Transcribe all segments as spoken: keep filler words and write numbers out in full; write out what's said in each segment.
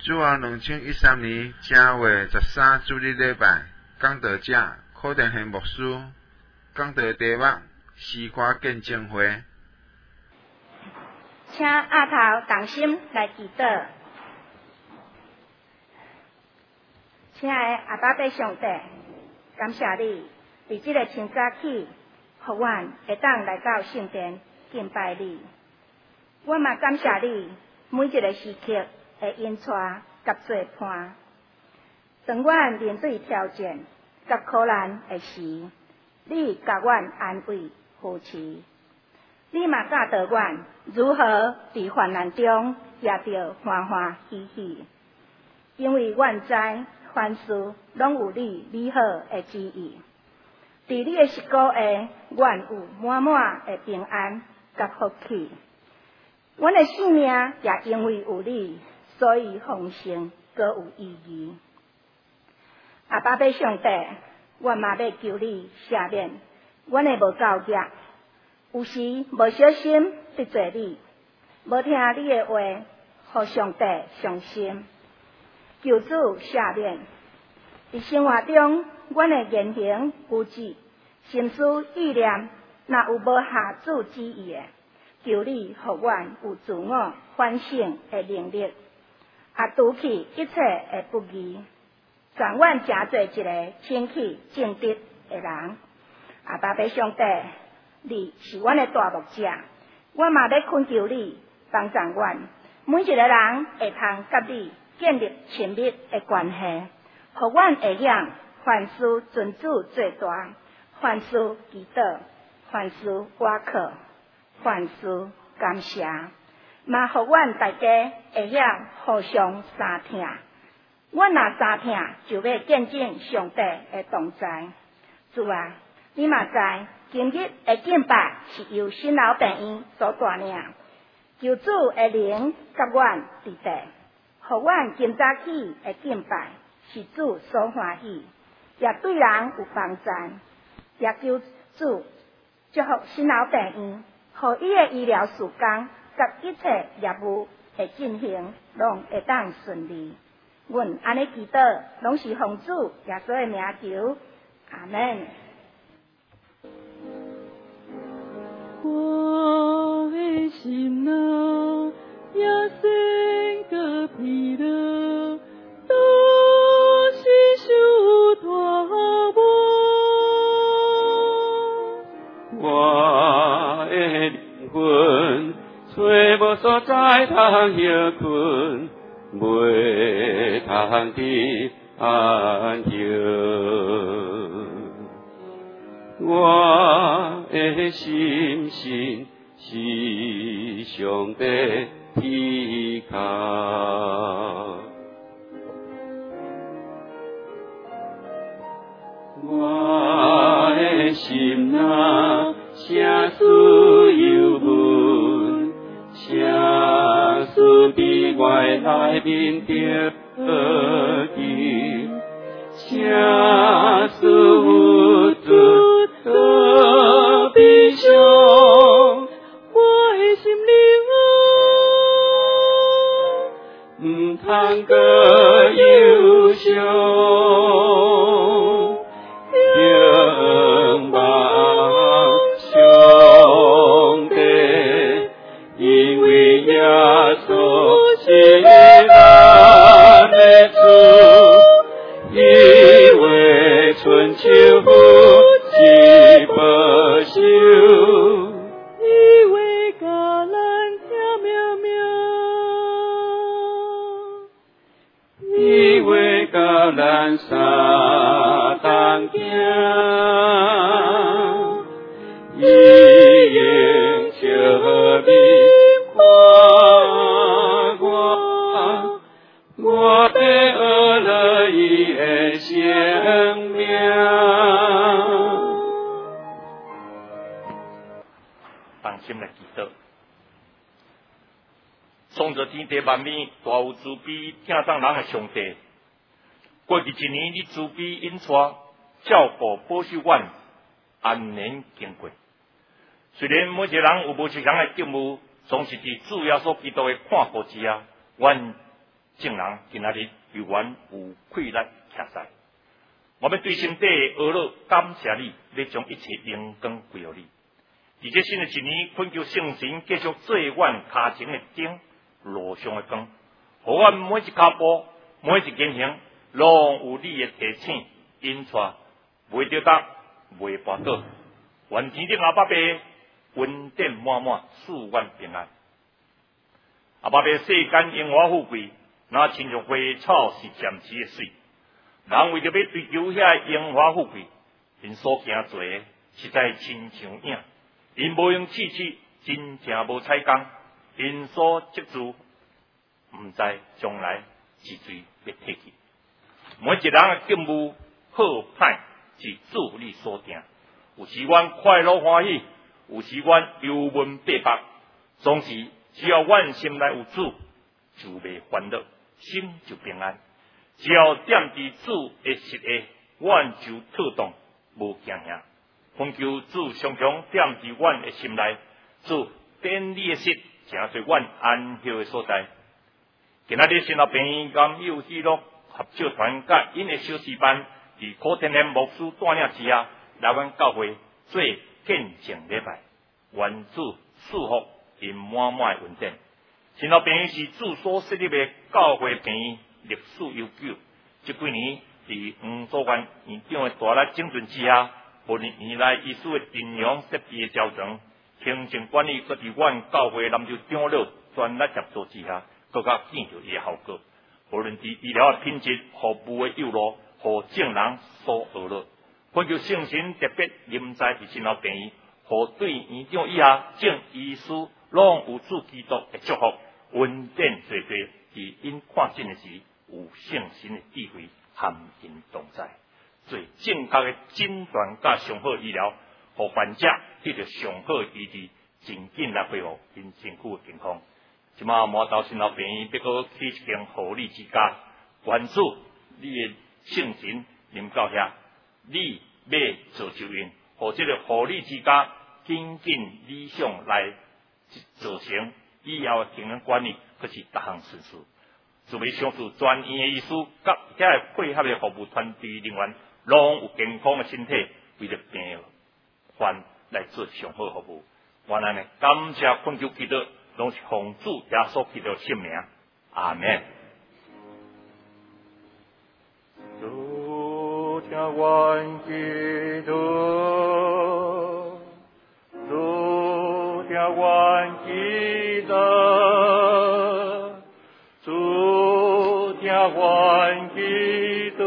主啊，两千一三年正月十三主日礼拜，讲道者可能系牧师，讲道题目诗歌见证会。 请阿头同心来祈祷。亲爱的阿爸爸上帝，感谢你，伫即个清早起，互阮会当来到圣殿敬拜你。我嘛感谢你，每一个时刻会引带甲做伴。当阮面对挑战甲苦难的时，你甲阮安慰扶持。你嘛教导阮如何伫患难中也着欢欢喜喜，因为阮知凡事拢有你美好的旨意。伫你的十个下，阮有满满的平安甲福气。阮的性命也因为有你，所以丰盛阁有意义。阿爸爸上帝，阮嘛要求你赦免阮的无够业。有时无小心得罪你，无听你的话，互上帝伤心。求主赦免。伫生活中，阮的言行举止、心思意念，若有无合主旨意的，求你互阮有自我反省的能力，也除去一切的不义，让阮成做一个清气正直的人。阿爸爸上帝，你是阮的大牧者，我嘛要恳求你帮助阮，每一个人会通甲你建立亲密的关系，互阮会晓凡事尊主做大，凡事祈祷，凡事倚靠，凡事感谢，嘛互阮大家会晓互相相听。阮若相听，就要见证上帝的同在。主啊，你嘛知。今日的敬拜是由新老病院所带领，求主的灵甲阮伫地，互阮今早起的敬拜是主所欢喜，也对人有帮助，也求主祝福新老病院，互伊的医疗事工甲一切业务的进行，拢会当顺利。阮安尼祈祷，拢是奉主耶稣的名求，阿门。 我的心啊，也生个疲劳，都是受拖磨。 我的灵魂，找无所在通休困，袂通得安休。我的心性是上帝依靠，我的心啊，声思忧闷，声思比外来面着急，声思无助。何必想，我的心灵啊，毋通个忧伤，仰望上帝，因为耶稣是咱的主，伊为春秋是不朽，你为甲咱听命命，你为甲咱相同行，伊用笑面看我，我要学了伊的生命。 心来祈祷，创造天地万物，大有慈悲，听当人的上帝。过去一年，你慈悲引带，照顾保守阮，安然经过。虽然每一个人有无一样的境遇，总是伫主耶稣基督的看顾之下，阮众人今仔日有缘有气力徛在，我们对心底的阿乐感谢你，要将一切荣光归予你。伫这新的一年，恳求圣神继续做阮脚前的灯，路上的光，互阮每一脚步、每一言行，拢有你的提醒引带，袂跌倒，袂跋倒。愿天顶阿爸爸恩典满满，赐阮平安。阿爸爸世间荣华富贵，那亲像花草是暂时的水。人为着要追求遐荣华富贵，因所行做的实在亲像影。因无用试试，真正无采工；因所积聚，毋知将来是谁要摕去。每一人的境务好歹是主你所定，有时阮快乐欢喜，有时阮忧闷悲白，总是只要阮心内有主，就袂烦恼，心就平安。只要踮伫主的实下，阮就妥当，无惊吓。恳求主常常踮伫阮的心内，主典你的实，诚做阮安息的所在。今仔日新老朋友甘有喜乐合唱团甲因的小诗班，伫古天然牧师带领之下，来阮教会做见证礼拜，愿主赐福因满满的恩典。新老朋友是主所设立的教会朋友，历史悠久。这几年伫黄祖元院长的大力整顿之下，无论原来医师的阵容设备的调整，行政管理搁伫阮教会南州长老全力协助之下，更加见到伊的效果。无论伫医疗的品质、服务的优落，互众人所学乐。恳求圣神特别临在伫新老病院，互对院长以下众医师拢有主基督的祝福，恩典垂垂，伫因看诊的时有圣神的智慧含因同在。做正确的诊断甲上好医疗，互患者得到上好的医治，真紧来恢复因身躯的健康。即马满头新老病院要搁起一间护理之家，愿主你的圣神临到遐，你要做救因，互这个护理之家紧紧理想来做成，以后的经营管理可是逐项顺遂。作为上述专业的医师，甲遐配合的服务团队人员，拢有健康的身体，为了病患来做上好服务。我安尼感谢恳求基督，拢是奉主耶稣基督的圣名，阿门。 主听阮基督，主听阮基督，主听阮基督。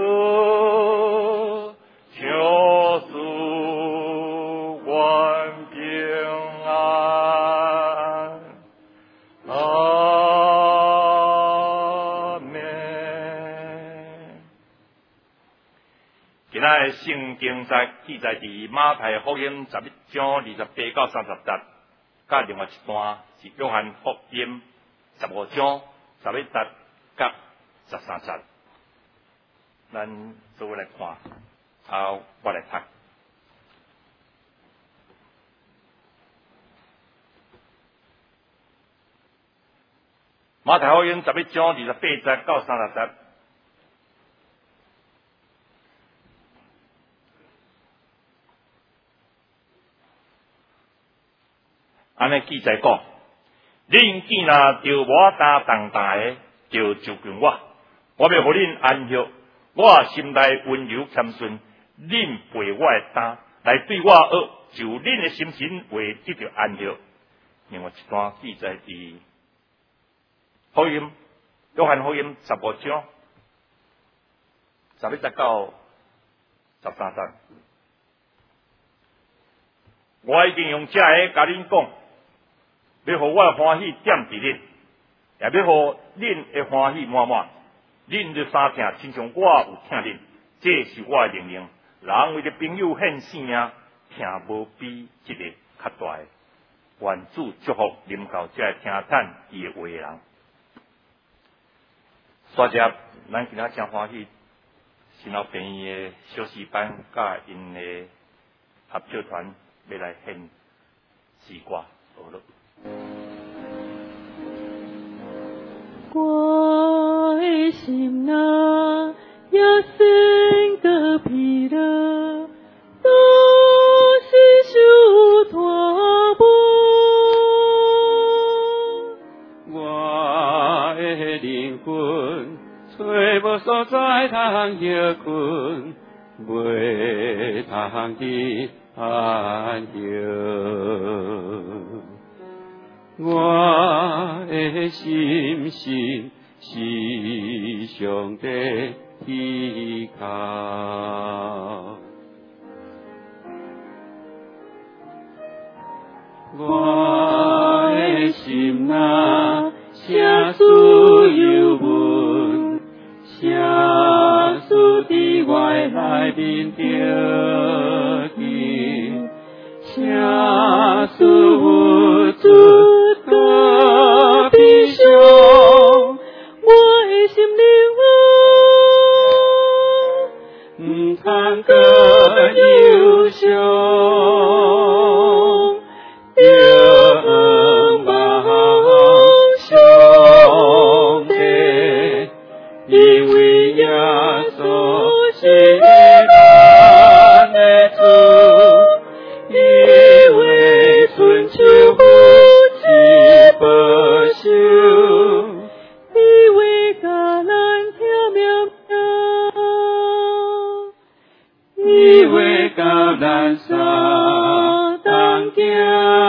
圣经在记载伫马太福音十一章二十八到三十节，甲另外一段是约翰福音十五章十一节甲十三节。咱做来看，后我来读。马太福音十一章二十八节到三十节。安尼记载讲，恁既然着我担重担的，就就近我，我要互恁安息。我心内温柔谦顺，恁背我的担来对我学，就恁的心神会得到安息。另外一段记载伫福音，约翰福音十五章十一节到十三节。我已经用这个甲恁讲。要互我欢喜点伫恁，也要互恁的欢喜满满。恁的三听，亲像我有听恁，这是我的命令。人为着朋友献性命，听无比这个较大的。愿主祝福临到这听叹伊的话的人。大家，咱今仔真欢喜，新老朋友的小诗班甲因的合唱团要来献诗歌学乐。 我灵魂，找无所在通歇困，袂通去安歇。我的心心是上帝依靠。我的心啊，啥事忧闷，啥事伫我内面着紧，啥事有主可悲伤，我的心灵啊，毋通搁忧伤。仰望上帝，因为耶稣是咱的主，因为春秋福是保守，因为甲咱听命命，因为甲咱相同行。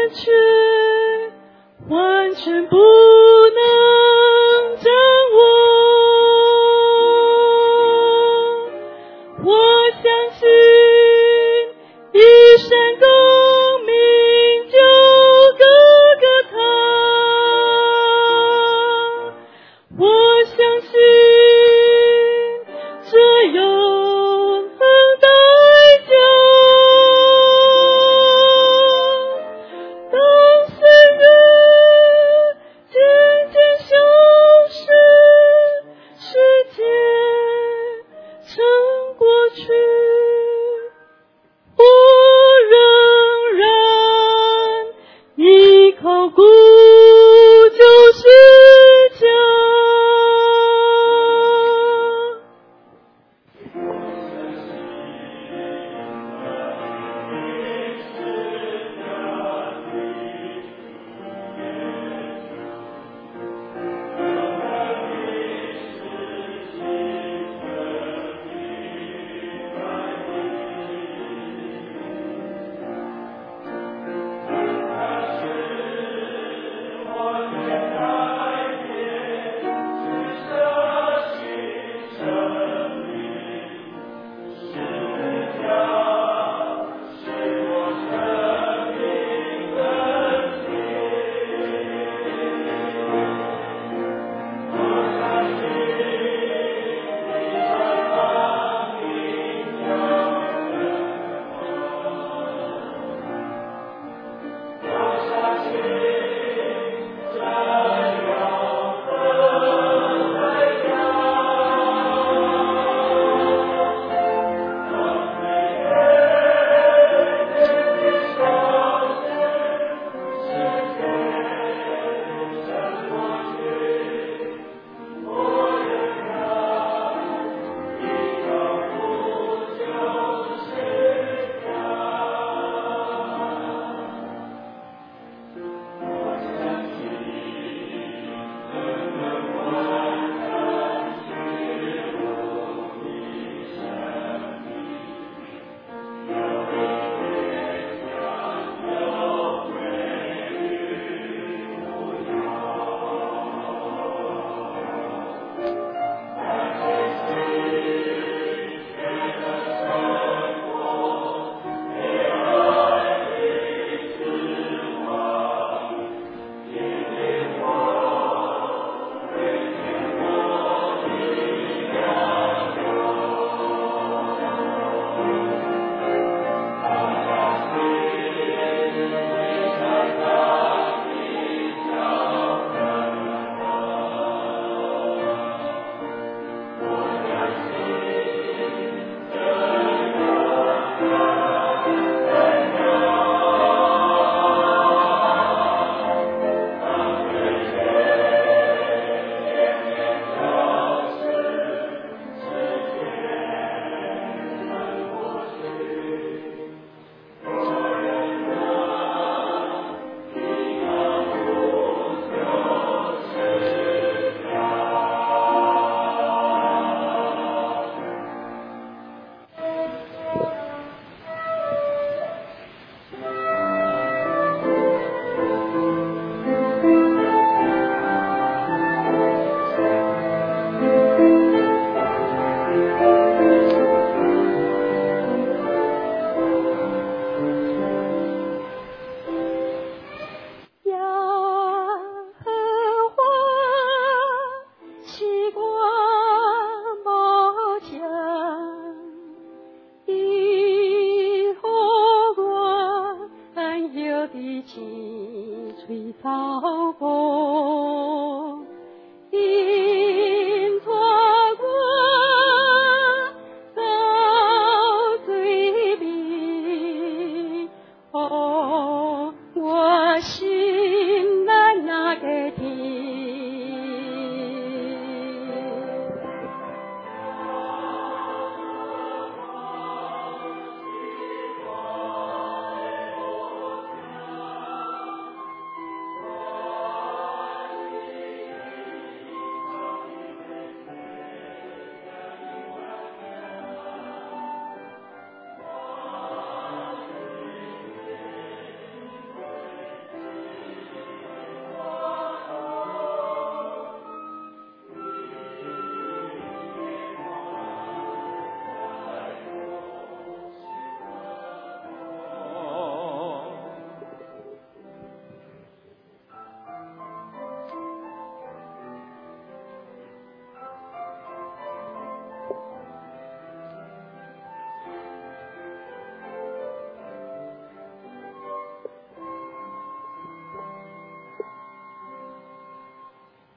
却完全不能掌握。我相信一生功名就各个他，我相信这永恒代价。当岁月渐渐消失，世界成过去，我仍然依靠故旧世家。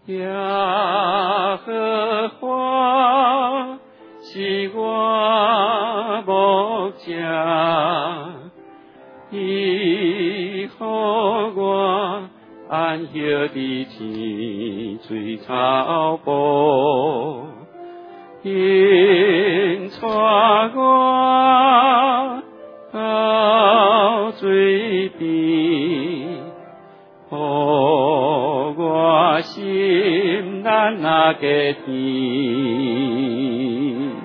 耶和华是我牧者，伊予我安息伫青水草坡，引带我到水边，予我心难那个甜。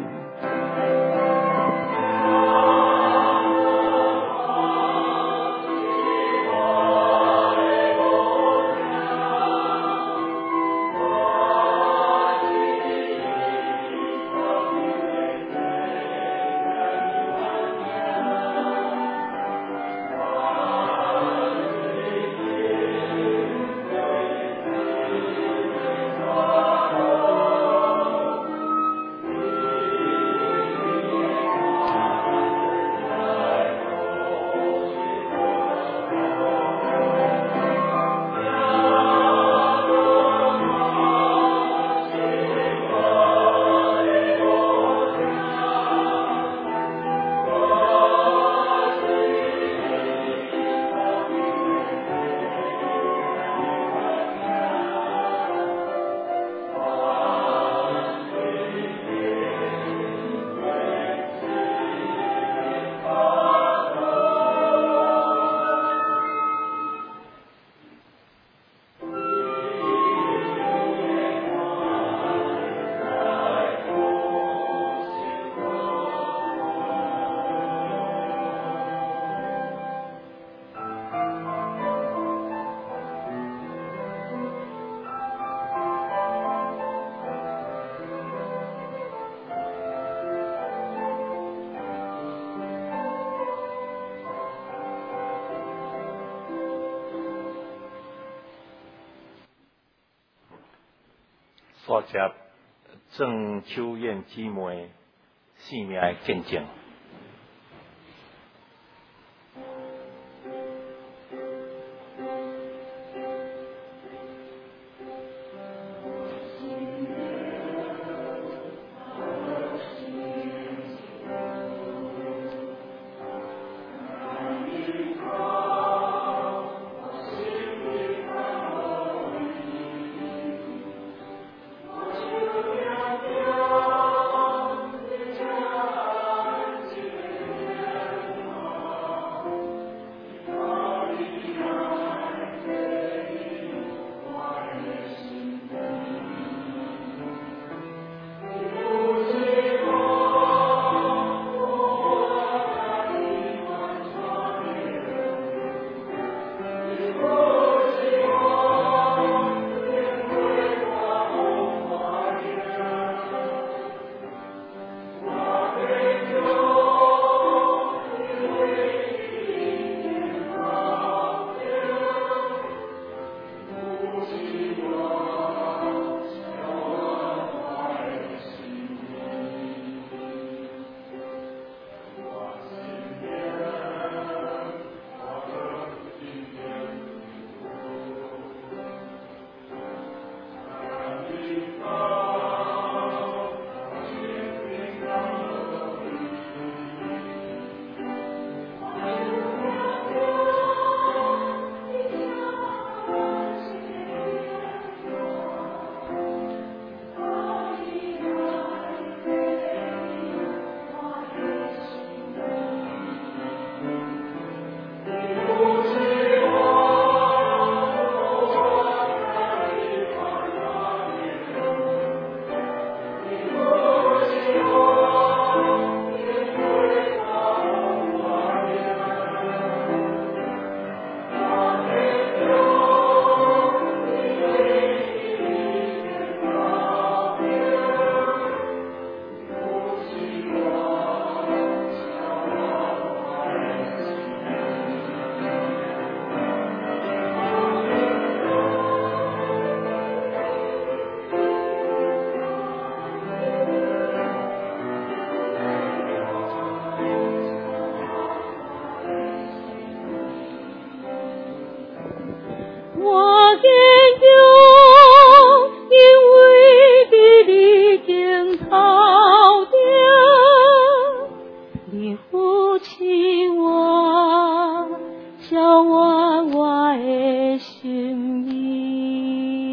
大家郑秋燕姊妹性命的见证。 我研究换我的心意。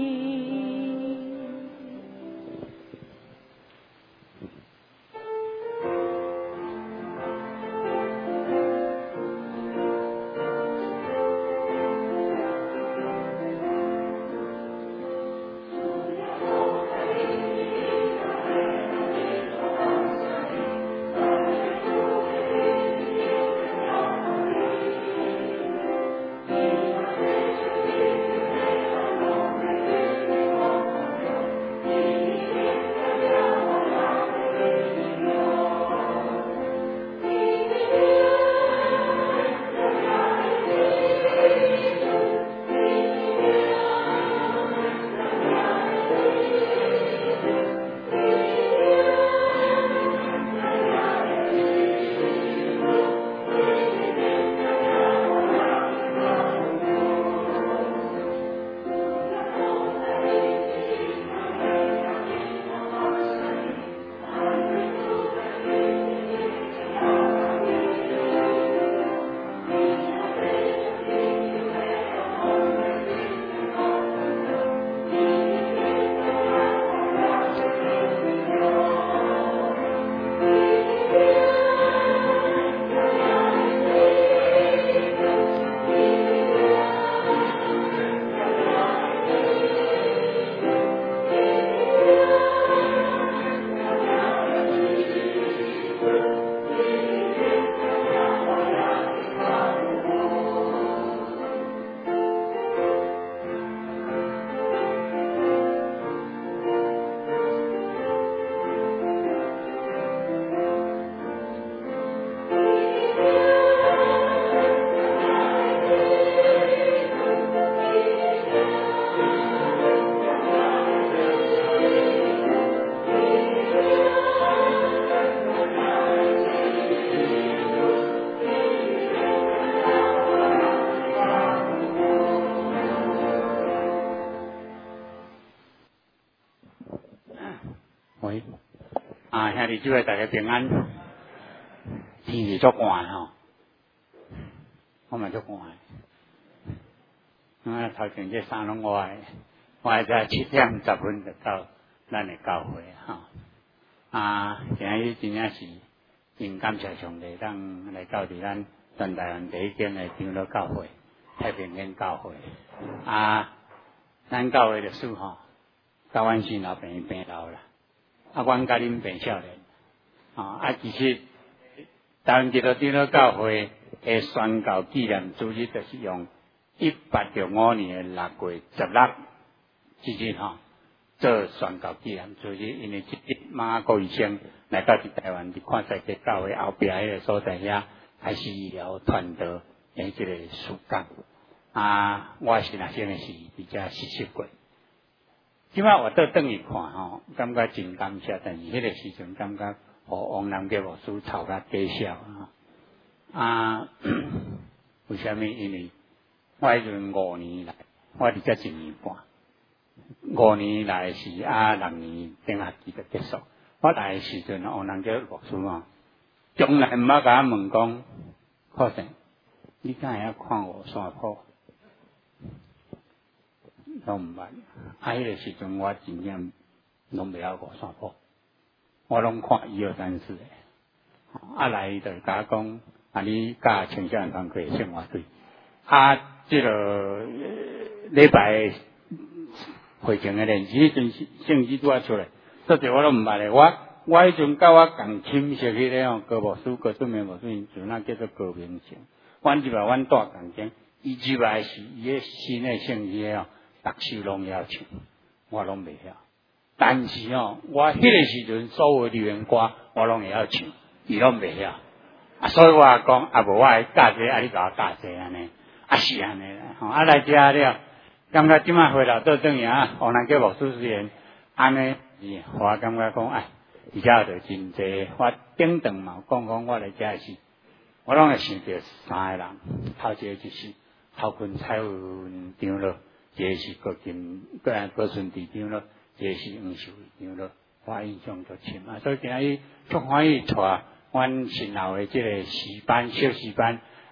兄弟姊妹大家平安，天气足寒吼，我嘛足寒。啊，头前这衫拢我的，我在七点十分就到咱的教会吼。啊，今日真正是真感谢上帝，咱来到伫咱全台湾第一间的长老教会太平间教会。啊，咱教会历史吼，到阮新老病病老啦。啊，阮甲恁变少年，啊，啊，其实台湾基督长老教会的宣教纪念主日，就是用一八六五年的六月十六即日吼做宣教纪念主日，因为即日马国医生来到伫台湾，伫看世界教会后壁迄个所在遐，开始了传道诶即个事工。啊，我是若先是比较实习过。即摆我倒转去看吼，感觉真感谢，但是迄个时阵感觉互王南吉牧师吵甲介绍吼。啊，为虾米？因为我迄阵五年来，我伫遮一年半，五年来是啊六年顶学期就结束。我来诶时阵，王南吉牧师吼，从来毋捌甲我问讲，好生，你敢会晓看五线谱？拢毋捌，啊！迄个时阵我真正拢袂晓五线谱，我拢看一二三四诶。啊来就甲我讲，啊你教青少年团课生活队，啊即、這个礼拜会前诶练习，迄阵圣旨拄啊出来，所以我拢毋捌咧。我我迄阵甲我共寝室迄个吼高牧师、高准明牧师，因就那叫做高明成。阮即摆阮住共间，伊即摆是伊诶新诶圣旨吼。逐首拢要唱，我拢袂晓。但是哦，我迄个时阵所有流行歌，我拢会晓唱，伊拢袂晓。啊，所以我也讲，啊无我会教者，啊你甲我教者安尼，啊是安尼啦。吼，啊来遮了，感觉即摆回来倒转去啊，王南吉牧师虽然安尼，我感觉讲，哎，而且就真济，我顶顿嘛讲讲，我来遮是，我拢会想着三个人，头一个就是侯坤彩云长老。一个是郭金，个人郭顺弟长咯，一个是黄秀慧长咯，我印象足深啊！所以今日足欢喜带阮新老的即个诗班、小诗班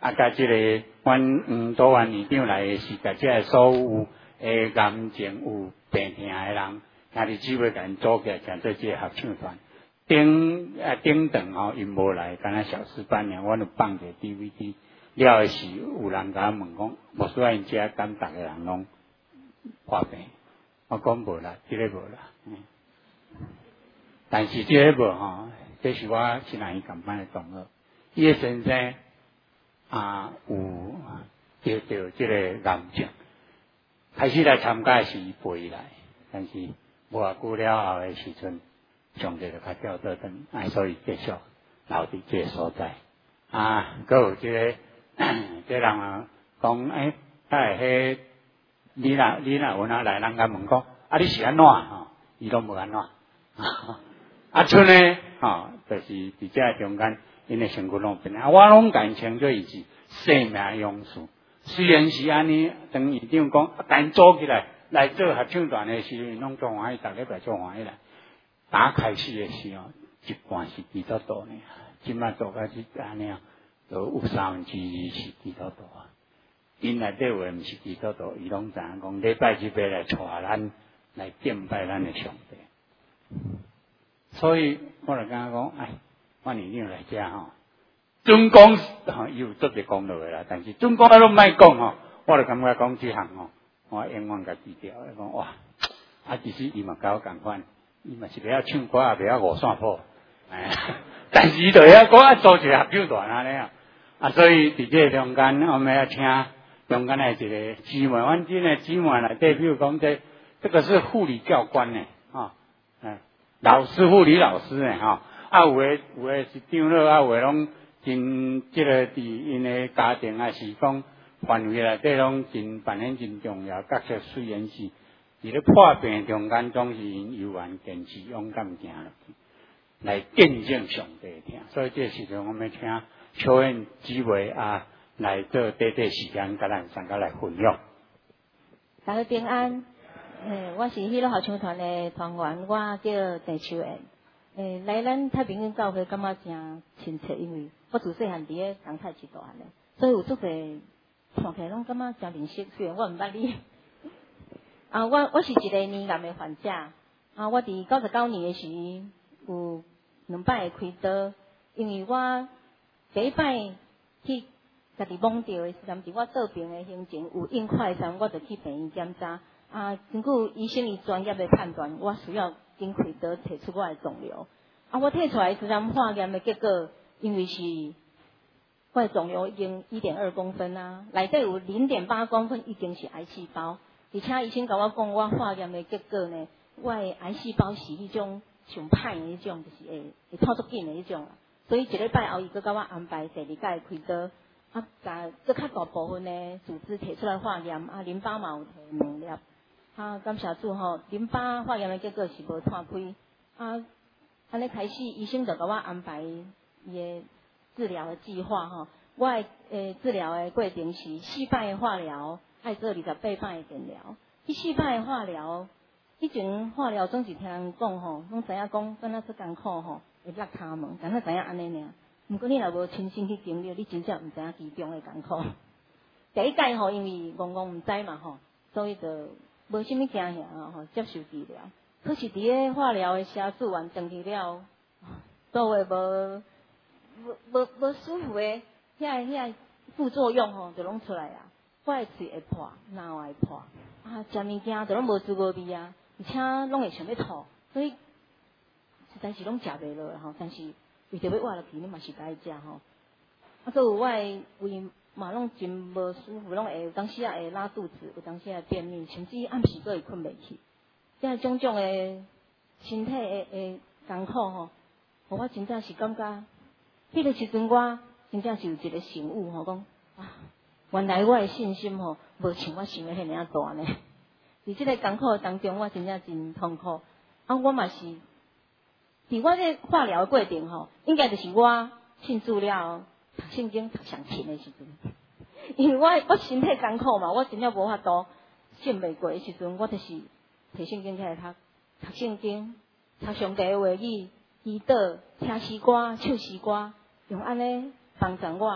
啊，甲即、这个阮黄都县院长来的是甲即个所有诶癌症有病痛诶人，兄弟姊妹甲因组起来，成做即个合唱团。顶啊顶顿吼，因无来，敢若小师班尔，阮就放者 D V D。了诶是有人甲我问讲，无需要因遮敢逐个人拢破病，我讲无啦，即、这个无啦。嗯、但是即个无吼，这是我是人伊共班诶同学，伊诶先生啊有得到即个癌症，开始来参加是伊陪伊来，但是无偌久了后诶时阵，上帝就较调倒转，啊，所以继续留伫即个所在。啊，佮有即、这个。这人啊，讲诶，哎，迄你若你若有哪来，人甲问讲，啊，你是安怎吼？伊拢无安怎。啊，剩呢，吼，就是伫遮中间，因诶身躯拢变啊，我拢甲因称做伊是生命勇士。虽然是安尼，当院长讲，啊，但做起来来做合唱团诶时阵，拢做欢喜，逐礼拜做欢喜来。打开始诶时候，一半是基督徒呢，即摆做甲是安尼啊。都有三分之二是基督徒啊，因内底话毋是基督徒，伊拢知影讲礼拜日要来带咱来敬拜咱的上帝。所以我就感觉讲，哎，我年龄来遮吼，准讲吼伊有做者讲落来啦，但是准讲啊拢莫讲吼，我就感觉讲即项吼，我永远甲低调，讲哇，啊其实伊嘛甲我共款，伊嘛是袂晓唱歌，也袂晓五线谱，哎，但是伊就遐讲啊做一个合唱团安尼啊。啊，所以伫这中间，我们要听中间的一个姊妹，阮今个姊妹内底，比如讲这这个是护理教官呢，哈、哦，哎，老师护理老师呢，哈、哦，啊有诶有诶是长老，啊有诶拢真这个伫因诶家庭啊是讲范围内底拢真扮演真重要角色，虽然是伫咧破病中间，总是因悠然坚持勇敢行落去，来见证上帝听，所以这时阵我们听。求愿机会啊，来做短短时间，甲咱三个来分享。 大家平安，诶，我是迄个合唱团的团员，我叫郑秋燕。诶，来咱太平间教会感觉真亲切，因为我自细汉伫咧东太市大汉的，所以有足侪看起来拢感觉真认识，虽然我毋捌你。啊，我我是一个年癌的患者，啊，我伫九十九年的时有两摆会开刀，因为我。第一摆去家己懵着的时阵，伫我做病的行程有硬快餐，我就去病院检查。啊，根据医生伊专业的判断，我需要经开刀摕出我的肿瘤。啊，我摕出来时阵化验的结果，因为是我的肿瘤已经一点二公分啊，内底有零点八公分已经是癌细胞，而且医生甲我讲，我化验的结果呢，我的癌细胞是迄种上歹的迄种，就是会会透足紧的迄种。所以一礼拜后，伊佮甲我安排第二届开刀，啊，甲佫较大部分的组织摕出来化验，啊，淋巴嘛有摕两粒，啊，感谢主吼，淋巴化验的结果是无摊开，啊，安尼开始医生就甲我安排伊的治疗的计划吼，我的诶治疗的过程是四摆的化疗，爱做二十八摆的电疗，迄四摆的化疗，以前化疗总是听人讲吼，拢知影讲敢若出艰苦吼。会落骹门，敢若知影安尼尔。毋过你若无亲身去经历，你真正毋知影其中的艰苦。第一届吼，因为戆戆毋知嘛吼，所以就无啥物惊吓啊吼，接受治疗。可是伫咧化疗的车子完登去了，所有无无无无舒服的遐遐副作用吼，就拢出来啊。我的喙会破，脑会破，啊，食物件就拢无滋无味啊，而且拢会想要吐，所以。实在是拢食袂落吼，但是为着要活落去，你嘛是该食吼。啊，所以我的胃嘛拢真无舒服，拢会有当时啊会拉肚子，有当时啊便秘，甚至暗时都会困袂去。这种种的身体的的艰苦吼，互我真正是感觉，迄个时阵我真正是有一个醒悟吼，讲啊，原来我的信心吼，无像我想的遐尔大呢。伫这个艰苦当中，我真正真痛苦。啊，我嘛是。伫我这化疗的过程吼，应该就是我信主了，读圣经读上勤的时阵。因为我我身体艰苦嘛，我真正无法度信袂过的时阵，我就是摕圣经起来读，读圣经，读上帝的话语，祈祷，听诗歌，唱诗歌，用安尼帮助我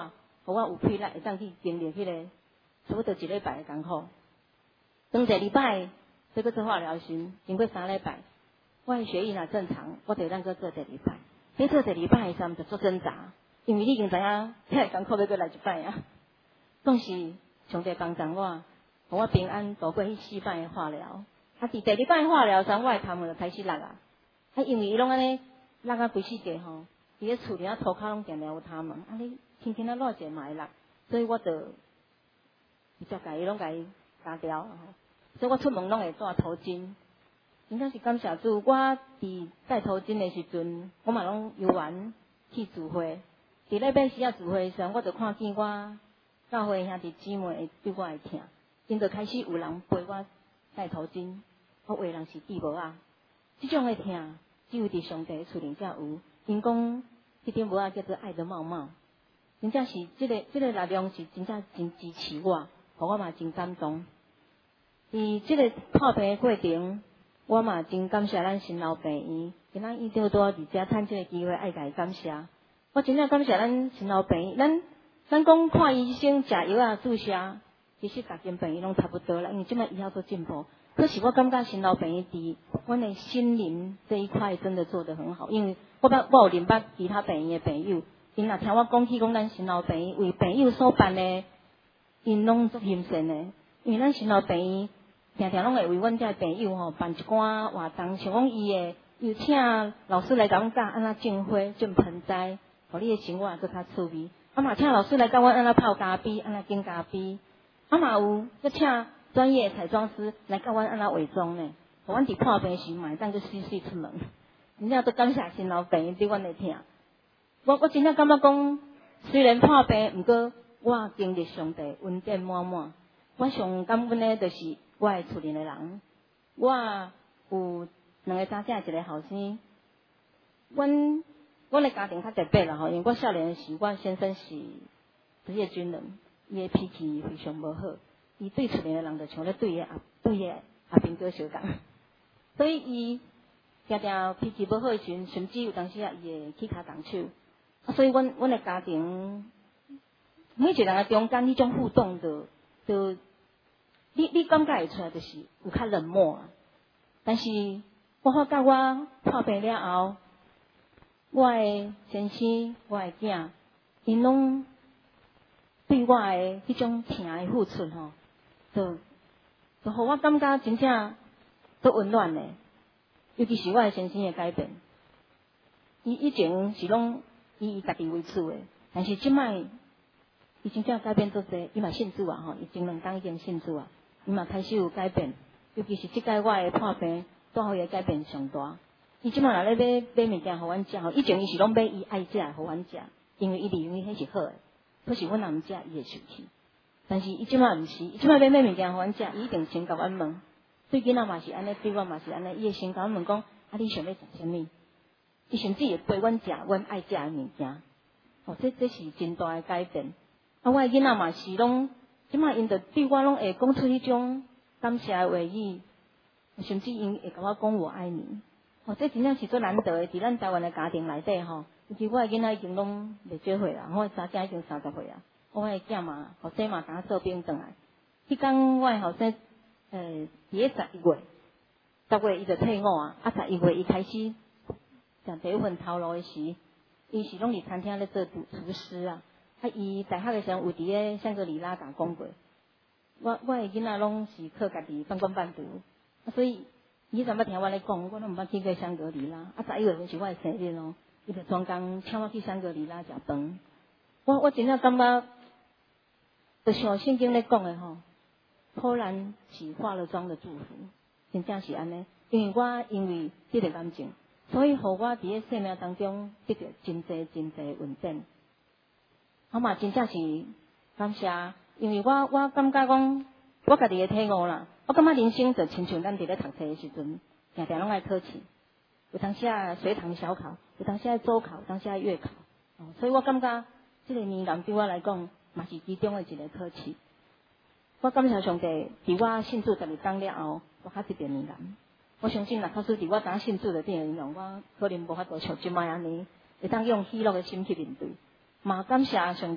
互我有气力会当去经历迄个差不多一礼拜的艰苦。当一个礼拜再去做化疗时，经过三礼拜，我的血液若正常，我就当去做第二礼拜。在做第二礼拜的时候就做挣扎，因为你已经知影这个艰苦要过来一摆啊。总是上帝帮助我，互我平安度过迄四摆的化疗。啊，伫第二摆化疗时，我的头毛就开始落啊。啊，因为伊拢安尼落啊规四地吼，伫咧厝里啊涂骹拢定定有头毛，啊你天天啊落者嘛会落，所以我就直接甲伊拢甲伊加掉。所以我出门拢会戴头巾。真正是感谢主，我伫戴头巾的时阵，我嘛拢游玩去聚会。伫咧要时啊聚会时，我就看见我教会兄弟姊妹会对我会疼，因就开始有人陪我戴头巾，我为人是弟无啊。这种的疼，只有伫上帝的厝里才有。因讲这顶无啊叫做爱的茂茂，真正是这个这个力量是真正真支持我，互我嘛真感动。伫这个破病的过程，我嘛真感谢咱新老病院，今仔伊拄拄伫遮趁这个机会爱甲伊感谢。我真正感谢咱新老病院，咱咱讲看医生、食药啊、注射，其实逐间病院拢差不多啦，因为即摆医疗都进步。可是我感觉新老病院伫阮的心灵这一块真的做得很好，因为我捌我有认捌其他病院的朋友，因若听我讲起讲咱新老病院为朋友所办的，因拢足欣赏的，因为咱新老病院常常拢会为阮遮朋友吼办一寡活动，像讲伊的有请老师来甲阮教安怎种花、种盆栽，互你的生活更较趣味。啊嘛请老师来教阮安怎泡咖啡、安怎敬咖啡。啊嘛有要请专业彩妆师来教阮安怎化妆呢，互阮伫破病时嘛会当去洗洗出门。真正都感谢新老病院对阮的疼。我我真正感觉讲，虽然破病，毋过我经历上帝恩典满满。我上感恩的就是我的厝里的人。我有两个查囝，一个后生。阮阮的家庭较特别啦吼，因为我少年时，我先生是职业军人，伊的脾气非常无好，伊对厝里的人就像咧对伊阿对伊阿兵哥相共，所以伊常常脾气无好的时阵，甚至有当时啊，伊会去骹动手。啊，所以阮阮的家庭每一个人的中间，迄种互动的，就你你感觉会出来，就是有较冷漠啊。但是我发觉我破病了后，我的先生、我的囝，因拢对我的迄种疼的付出吼，就就互我感觉真正都温暖的。尤其是我的先生的改变，伊以前是拢以伊家己为主的，但是即摆伊真正改变做侪，伊嘛信主啊吼，伊前两工已经信主啊，伊嘛开始有改变。尤其是即摆我的破病，带互伊的改变上大。伊即摆若咧买买物件互阮食吼，以前伊是拢买伊爱食互阮食，因为伊认为迄是好的。可是阮若毋食，伊会生气。但是伊即摆毋是，伊即摆买买物件互阮食，伊一定先甲阮问。对囡仔嘛是安尼，对我嘛是安尼。伊会先甲阮问讲，啊你想要食啥物？伊甚至会陪阮食阮爱食的物件。哦，这这是真大的改变。啊，我的囡仔嘛是拢，即摆因着对我拢会讲出迄种感谢的话语，甚至因会甲我讲我爱你。哦，这真正是最难得的，伫咱台湾的家庭内底吼。尤其我的囡仔已经拢袂少岁啦，我的查囝已经三十岁啊。我的囝嘛，后生嘛，当做兵转来。迄天我的后生，呃，伫咧十一月，十月伊就退伍啊，啊十一月伊开始上第一份头路的时，伊是拢伫餐厅咧做厨厨师啊。啊，伊大学的时候有伫咧香格里拉甲讲过，我我的囡仔拢是靠家己半工半读，啊，所以伊怎么听我咧讲，我拢毋捌去过香格里拉。啊，十一月份是我的生日咯，伊就专工请我去香格里拉食饭。我我真正感觉，就像圣经咧讲的吼，忽然起化了妆的祝福，真正是安尼。因为我因为这个感情，所以互我伫咧生命当中得到真济真济稳定。我嘛真正是感谢，因为我我感觉讲，我家己的体悟啦，我感觉人生就亲像咱伫咧读册的时阵，常常拢爱考试，有当时啊随堂小考，有当时啊周考，有当时啊月考，哦，所以我感觉这个年龄对我来讲，嘛是其中的一个考试。我感谢上帝，伫我信主十二天了后，我较一点年龄。我相信啦，假使伫我当信主的这个年龄，我可能无法度像即摆安尼，会当用喜乐的心去面对。嘛感谢上帝，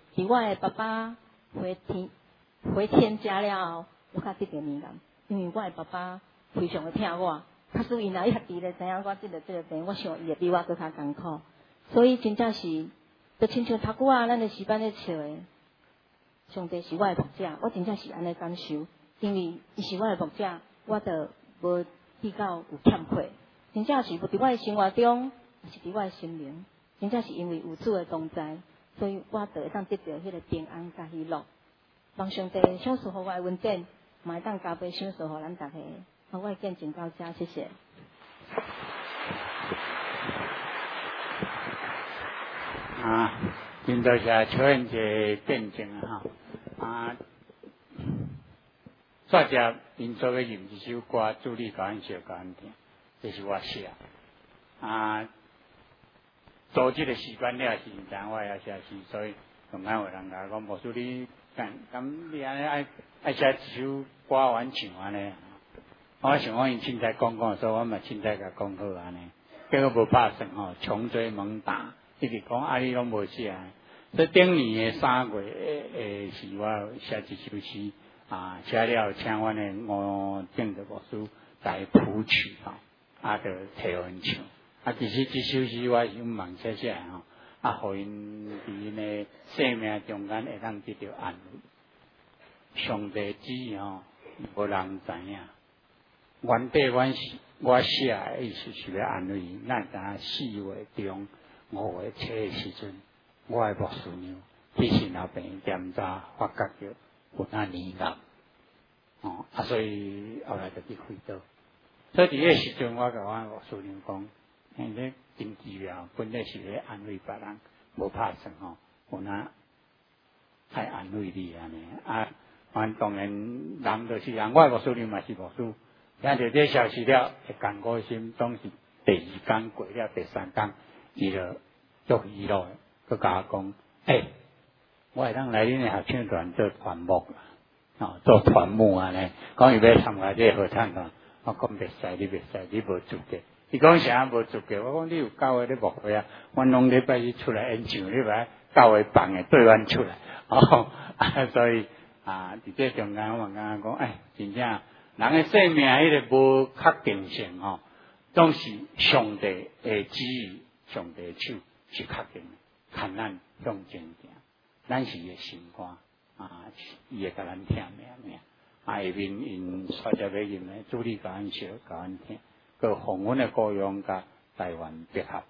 伫我的爸爸回天回天家了后，我较得着敏感，因为我的爸爸非常的疼我，假使伊若一伫咧知影我即个即个病，我想伊会比我更较艰苦，所以真正是，就亲像头拄仔咱的诗班咧笑的，上帝是我的牧者，我真正是安尼感受，因为伊是我的牧者，我就无比较有欠缺，真正是伫我的生活中，也是伫我的心灵，真正是因为有主的同在，所以我就会当得到迄个平安甲喜乐。望上帝享受互我的恩典，嘛会当加倍享受互咱大家。好，我的见证到这，谢谢。 啊，真多谢邱燕姐见证啊！啊，煞只因做嘅吟一首歌，主力甲阮写甲阮听，这是我写啊。做这个习惯了是，但我也写是，所以同样有人甲我讲，无说你干，咁你安尼爱爱写一首歌完唱安尼。我想讲因凊彩讲讲，所以我嘛凊彩甲讲好安尼。结果无拍算吼，穷追猛打，一直讲啊你拢无写。所以顶年诶三月诶是我写一首诗啊，写了请阮诶吴正的牧师来谱曲吼，啊就替阮唱。啊，其实这首诗我想忙写写吼，啊，互因伫因诶生命中间会当得到安慰。上帝旨吼，无人知影。原底阮是我写诶意思是要安慰伊，咱知四月中五月七诶时阵，我诶牧师娘去神后病检查，发觉着有那黏癌，哦，啊，所以后来就去开刀。所以伫迄时阵，我甲我牧师娘讲，现在真治疗本来是咧安慰别人，无拍算吼，有那爱安慰你安尼啊。阮当然人就是人，我诶牧师娘嘛是牧师。听到这消息了，会艰苦心，总是第二天过了，第三天，伊就足喜乐的，佮甲我讲，诶、欸，我会当来恁的合唱团做团牧啦，哦，做团牧安尼，讲伊要参加这个合唱团，我讲袂使，你袂使，你无资格。伊讲啥无资格？我讲你有教会咧牧会啊，阮拢礼拜日出来演唱，礼拜教会办的对阮出来，哦，啊、所以啊，伫这中间我感觉讲，哎，真正。人的生命迄个无确定性吼，总是上帝的旨意，上帝的手是确定的，看咱向前行，咱是伊的心肝啊，伊会甲咱听命命，啊下面因煞只要因咧主力甲咱笑，甲咱听，佮红阮的故乡甲台湾结合。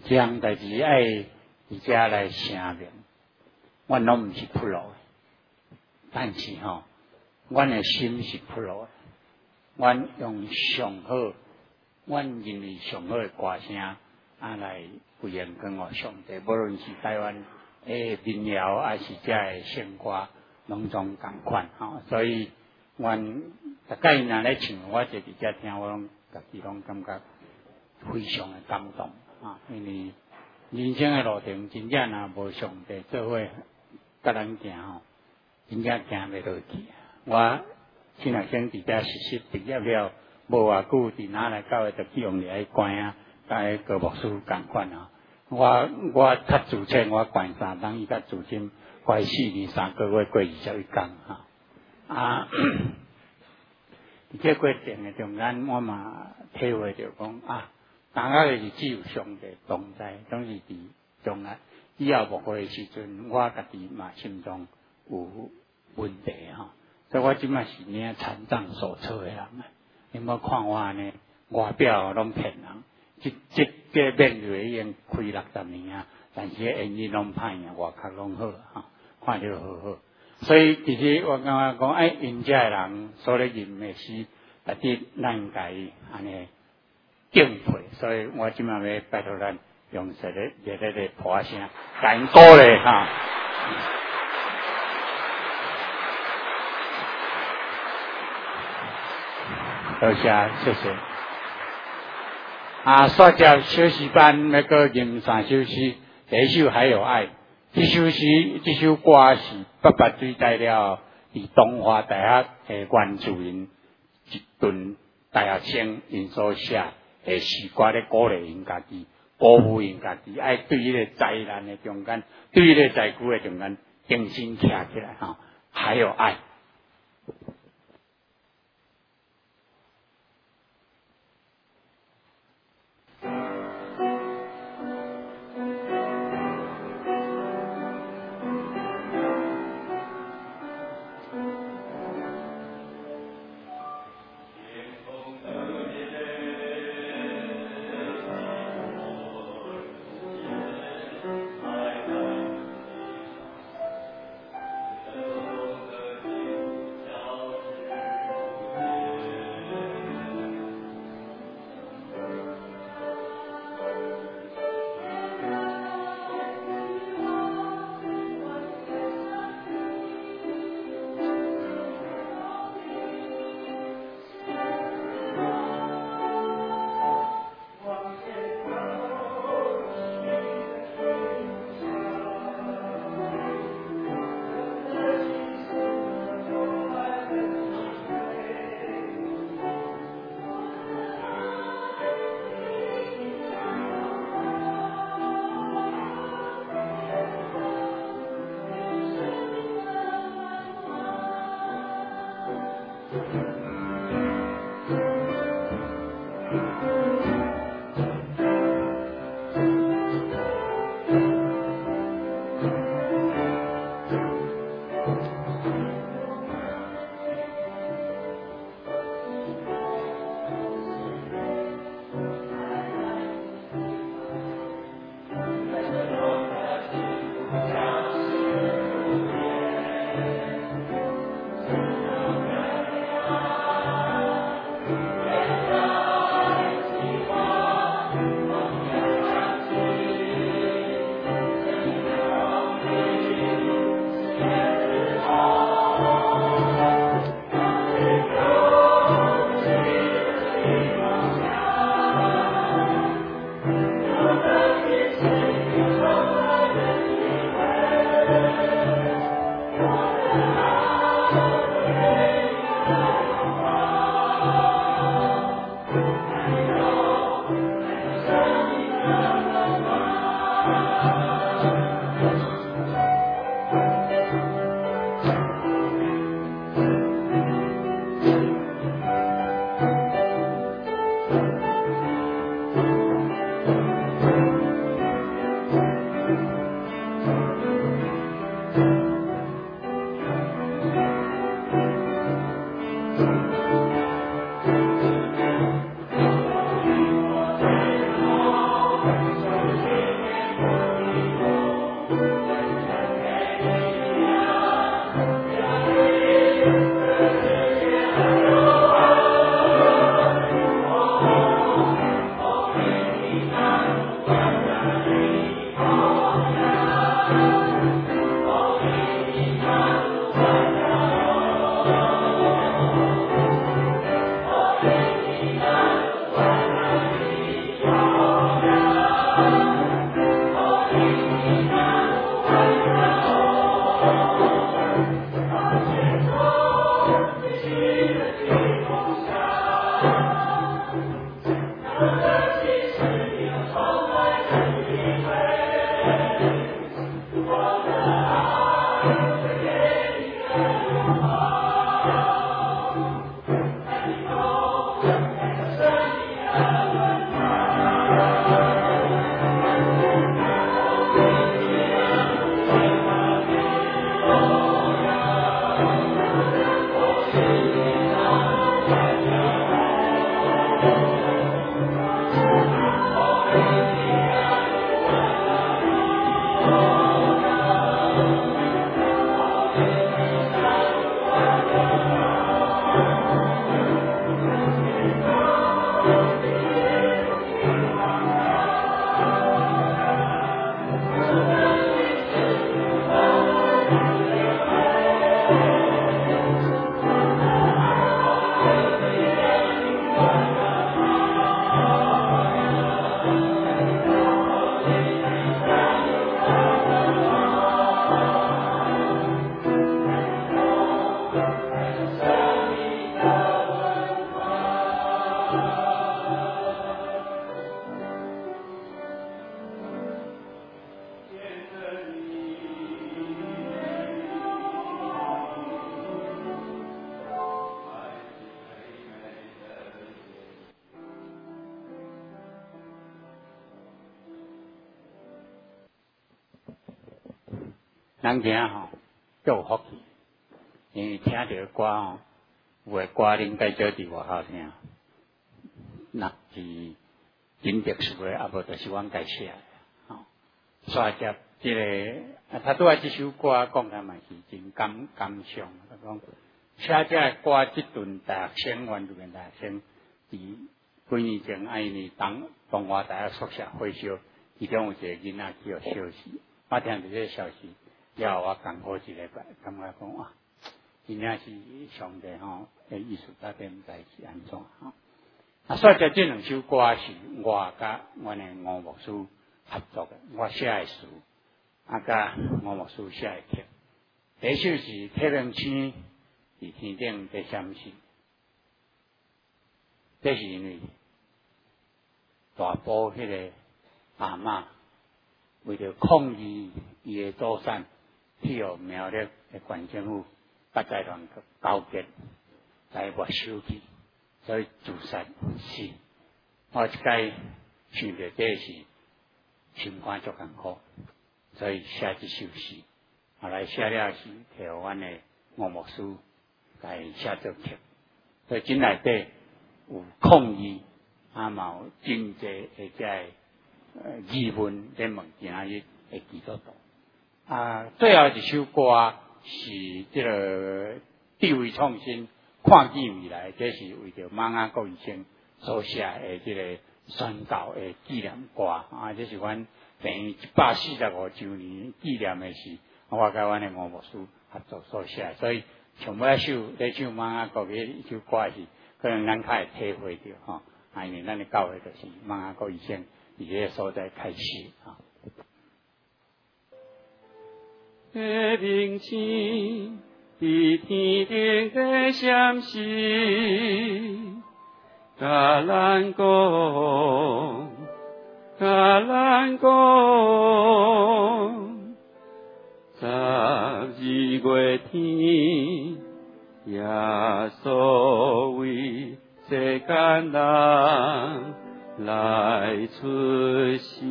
这项代志爱伫遮来声明，阮拢毋是铺路的，但是吼，阮的心是铺路的，阮用上好，阮认为上好的歌声啊来回应跟我上帝，无论是台湾诶民谣，还是遮的圣歌，拢总共款吼，所以阮大概若咧唱，我就伫遮听，我拢家己拢感觉非常的感动啊！因为人生的路程真正若无上帝做伙甲咱行吼，真正行袂落去。我前两天伫遮实习毕业了，无偌久，伫哪来到就去用来关啊，甲迄个牧师共款啊。我我较自称我关三档，伊较自称关四年三个月过二十一天哈啊。伫这过程的中间，我嘛体会着讲啊，当下的是只有上帝同在，总是伫将来以后无过的时阵，我家己嘛心中有问题吼，所以我即摆是领残障手册的人啊。你莫看我安尼，外表拢骗人，即即个面具已经开六十年啊，但是演技拢歹啊，外壳拢好哈，看着好好。所以其实我感觉讲，哎，因遮的人所咧吟的诗，啊，啲咱应该安尼敬佩。所以我即摆要拜托咱用实咧热烈的鼓声，感恩鼓励哈。多谢，谢谢。啊，煞接小诗班那个吟三首诗，第一首还有爱。这首诗，这首歌是爸爸对待了伫东华大学诶原住民一群大学生因所写诶诗歌咧鼓励因家己，鼓舞因家己，爱对迄个灾难诶中间，对迄个灾区诶中间，重新站起来哈，还有爱。 啊。 人听吼足有福气，因为听着歌吼，有诶歌恁介少伫外口听，若是真特殊诶，啊无就是阮家写诶，吼。煞接即、這个，啊，他拄仔即首歌讲他嘛是真感感伤，他讲写这歌即阵大学生，原住民大学生，伫几年前啊，因为东东华大学宿舍火烧，其中有一个囡仔叫消息，我听到这个消息，了我艰苦一礼拜，感觉讲哇，真正是上帝吼诶意思到底毋知是安怎吼。啊，煞接这两首歌是我甲阮诶吴牧师合作诶，我写诶词。啊，甲吴牧师写诶曲，第一首是《铁笼星伫天顶在闪烁》，这是因为大埔迄个阿嬷为着抗议伊诶祖产去互苗栗诶县政府甲财团交结来没收去，所以自杀死。我即摆想着这是心肝足艰苦。所以写这首诗，后来写了是摕互阮诶吴牧师来写作曲，所以真内底有抗议，啊嘛有真济或者诶呃议论咧问今仔日诶基督徒。啊，最后一首歌是即个地位创新看见未来，这是为着马雅国医生所写诶即个宣告诶纪念歌啊，这是阮。等于一百四十五周年纪念的是，我甲阮的吴牧师合作所写，所以像尾一首咧唱马雅国嘅一首歌是，可能咱较会体会着吼，啊，因为咱的教会就是马雅国医生伫个所在开始啊。 地平星伫天顶在闪烁，甲咱讲。甲咱讲，十二月天，耶稣为世间人来出世。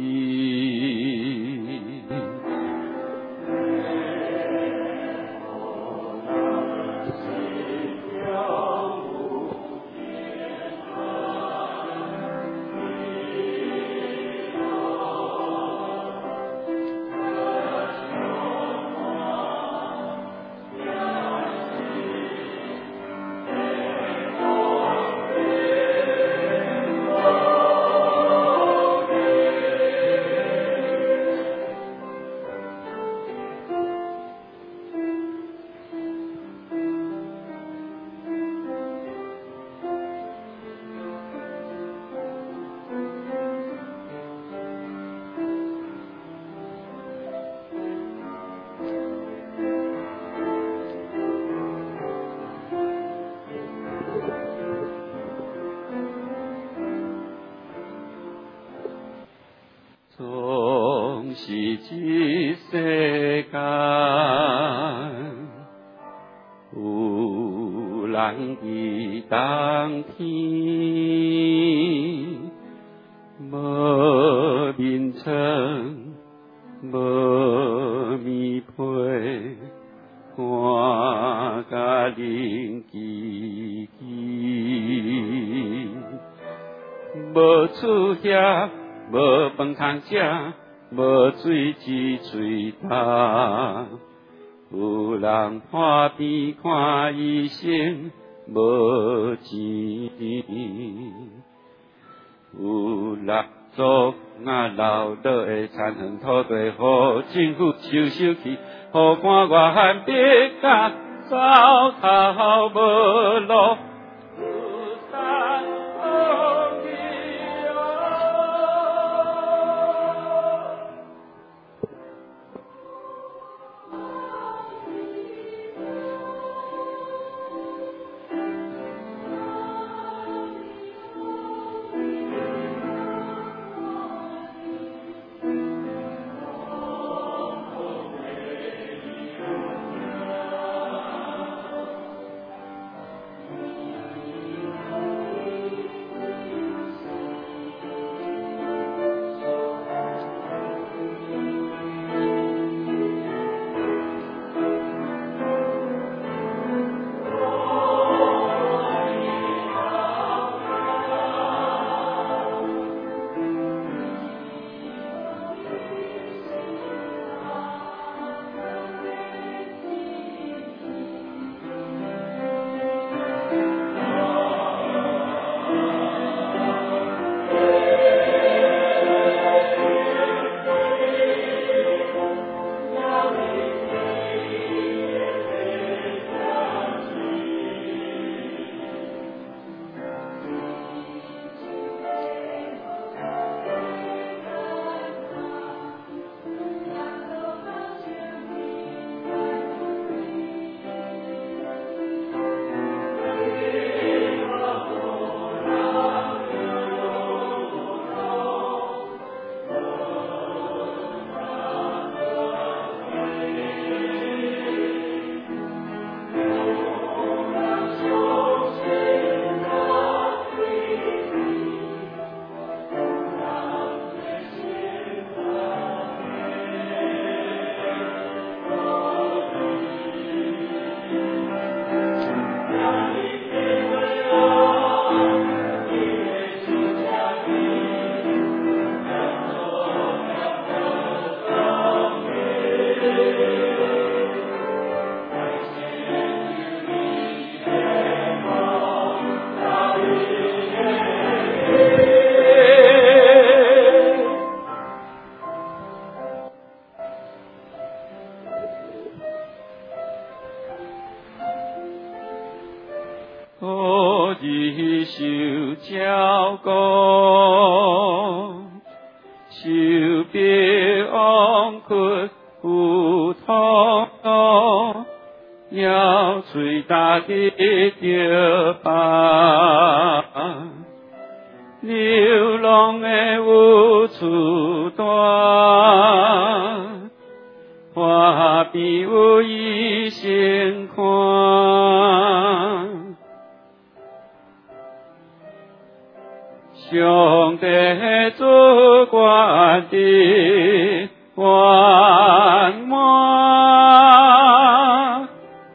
是这世间有人伫冬天，无眠床，无棉被，看甲人叽叽，无厝遐，无饭通食。无水只水塔，有人破病看医生，无钱，有六族啊流落的残垣土地，互政府收收去，互看外汉别甲走头无路。 何日受照顾，受别往屈苦痛，要随大地着吧。流浪的有厝大，花边有伊先看。上帝主管的万满。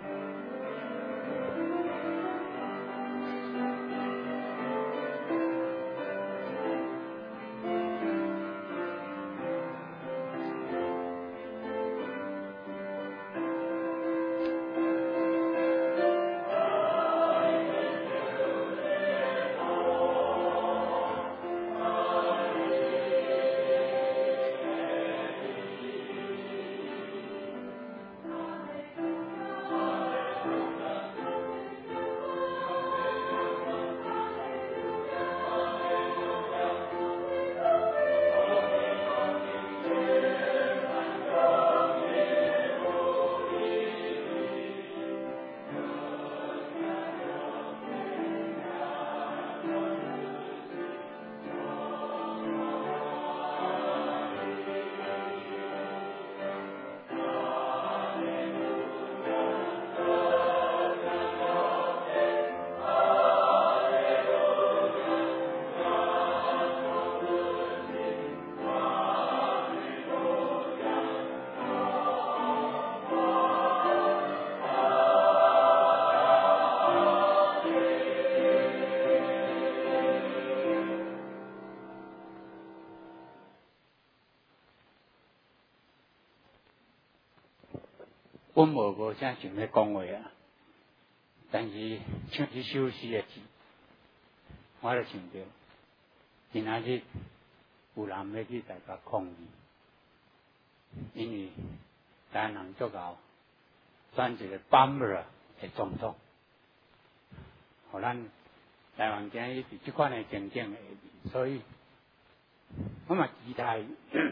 阮无无啥想要讲话啊，但是唱这首诗的字，我就想到，今仔日有人要去台北抗议，因为台湾人足够选一个班尔的总统，互咱台湾今日是这款的情景的，所以我嘛期待，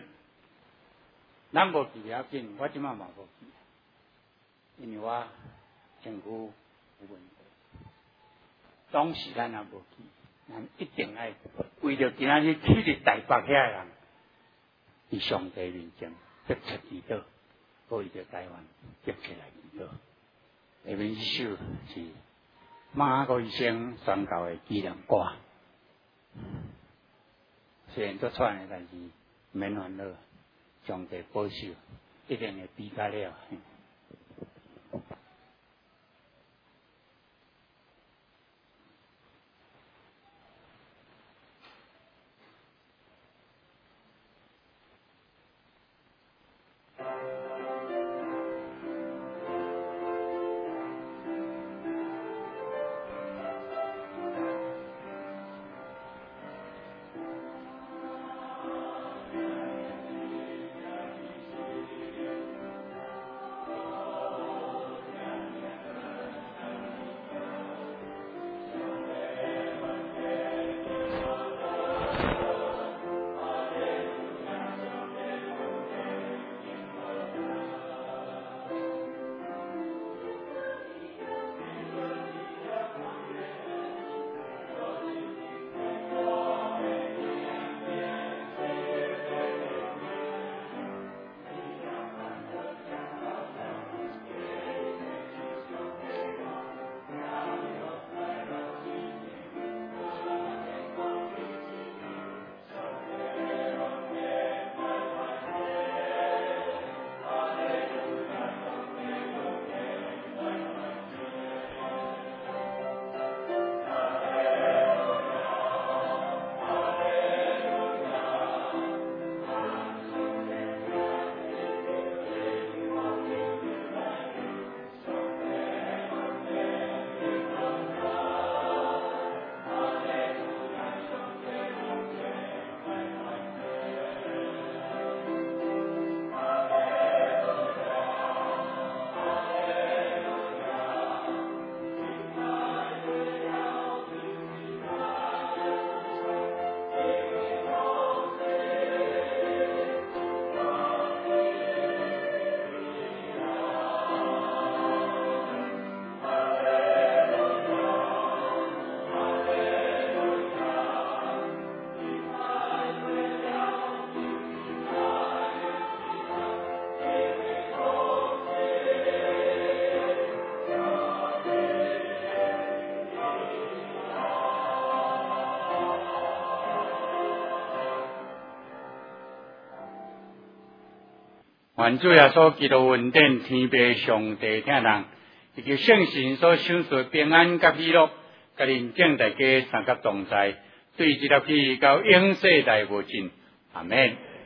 咱无去了紧，我即马嘛无去。因为我身躯有问题，当时咱也无去，咱一定要为着今仔日去伫台北遐人，伫上帝面前得出祈祷，为着台湾接起来祈祷。下面一首是马国医生宣告的纪念歌，虽然做串的，但是免烦恼，上帝保守，一定会比较了。 愿主耶稣基督恩典、天父上帝听人，以及圣神所享受平安甲喜乐，甲恁敬大家三甲同在，对这粒去到永世代无尽。阿免。